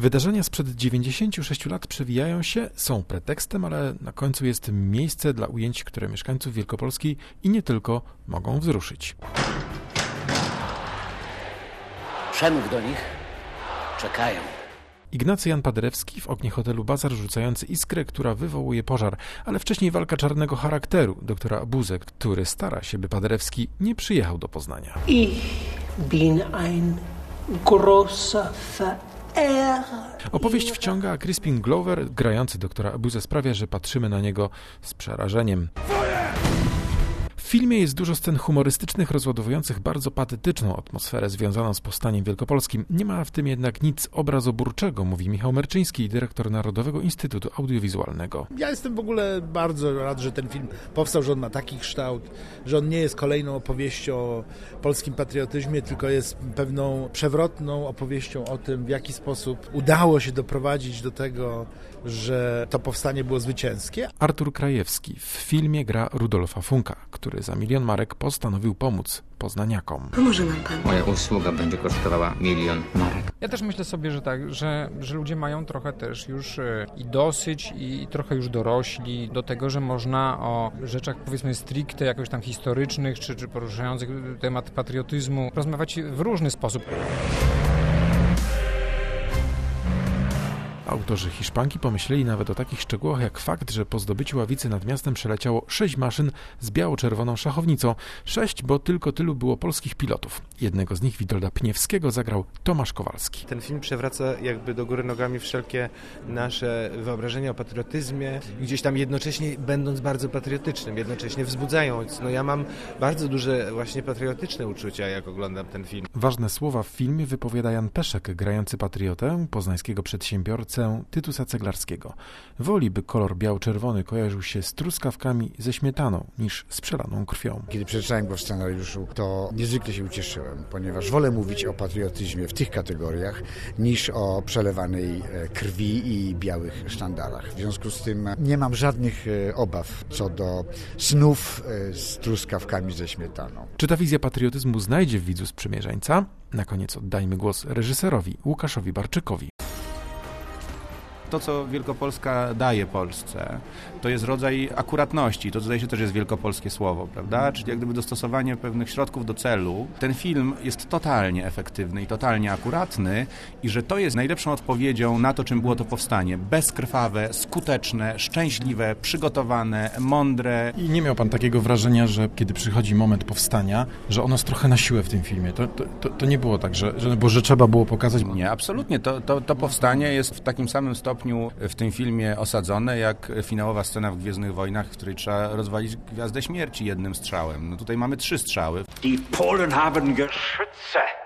Wydarzenia sprzed 96 lat przewijają się, są pretekstem, ale na końcu jest miejsce dla ujęć, które mieszkańców Wielkopolski i nie tylko mogą wzruszyć. Przemów do nich. Czekają. Ignacy Jan Paderewski w oknie hotelu Bazar rzucający iskrę, która wywołuje pożar, ale wcześniej walka czarnego charakteru doktora Abuzę, który stara się, by Paderewski nie przyjechał do Poznania. Ich bin ein großer Verehrer. Opowieść wciąga, a Crispin Glover, grający doktora Abuzę, sprawia, że patrzymy na niego z przerażeniem. W filmie jest dużo scen humorystycznych, rozładowujących bardzo patetyczną atmosferę związaną z powstaniem wielkopolskim. Nie ma w tym jednak nic obrazoburczego, mówi Michał Merczyński, dyrektor Narodowego Instytutu Audiowizualnego. Ja jestem w ogóle bardzo rad, że ten film powstał, że on ma taki kształt, że on nie jest kolejną opowieścią o polskim patriotyzmie, tylko jest pewną przewrotną opowieścią o tym, w jaki sposób udało się doprowadzić do tego, że to powstanie było zwycięskie. Artur Krajewski w filmie gra Rudolfa Funka, który za 1 000 000 marek postanowił pomóc poznaniakom. Pomoże nam pan. Moja usługa będzie kosztowała 1 000 000 marek. Ja też myślę sobie, że tak, że ludzie mają trochę też już i dosyć i trochę już dorośli do tego, że można o rzeczach powiedzmy stricte jakoś tam historycznych czy poruszających temat patriotyzmu rozmawiać w różny sposób. Autorzy Hiszpanki pomyśleli nawet o takich szczegółach jak fakt, że po zdobyciu ławicy nad miastem przeleciało 6 maszyn z biało-czerwoną szachownicą. 6, bo tylko tylu było polskich pilotów. Jednego z nich, Witolda Pniewskiego, zagrał Tomasz Kowalski. Ten film przewraca jakby do góry nogami wszelkie nasze wyobrażenia o patriotyzmie, gdzieś tam jednocześnie będąc bardzo patriotycznym, jednocześnie wzbudzając. Ja mam bardzo duże właśnie patriotyczne uczucia, jak oglądam ten film. Ważne słowa w filmie wypowiada Jan Peszek, grający patriotę, poznańskiego przedsiębiorcę Tytusa Ceglarskiego. Woli, by kolor biało-czerwony kojarzył się z truskawkami ze śmietaną, niż z przelaną krwią. Kiedy przeczytałem go w scenariuszu, to niezwykle się ucieszyłem, ponieważ wolę mówić o patriotyzmie w tych kategoriach, niż o przelewanej krwi i białych sztandarach. W związku z tym nie mam żadnych obaw co do snów z truskawkami ze śmietaną. Czy ta wizja patriotyzmu znajdzie w widzu sprzymierzeńca? Na koniec oddajmy głos reżyserowi Łukaszowi Barczykowi. To, co Wielkopolska daje Polsce, to jest rodzaj akuratności. To zdaje się też jest wielkopolskie słowo, prawda? Czyli jak gdyby dostosowanie pewnych środków do celu. Ten film jest totalnie efektywny i totalnie akuratny i że to jest najlepszą odpowiedzią na to, czym było to powstanie. Bezkrwawe, skuteczne, szczęśliwe, przygotowane, mądre. I nie miał pan takiego wrażenia, że kiedy przychodzi moment powstania, że ono jest trochę na siłę w tym filmie? To nie było tak, że trzeba było pokazać? Nie, absolutnie. To powstanie jest w takim samym stopniu w tym filmie osadzone, jak finałowa scena w Gwiezdnych Wojnach, w której trzeba rozwalić Gwiazdę Śmierci jednym strzałem. Tutaj mamy 3 strzały. Die Polen haben Geschütze.